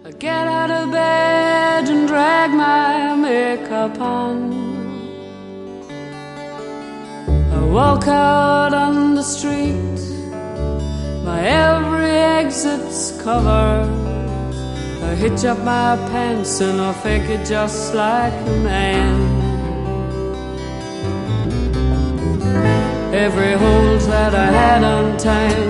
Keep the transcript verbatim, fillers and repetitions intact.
I get out of bed and drag my makeup on. I walk out on the street, my every exit's covered. I hitch up my pants and I fake it just like a man. Every hole that I had untied,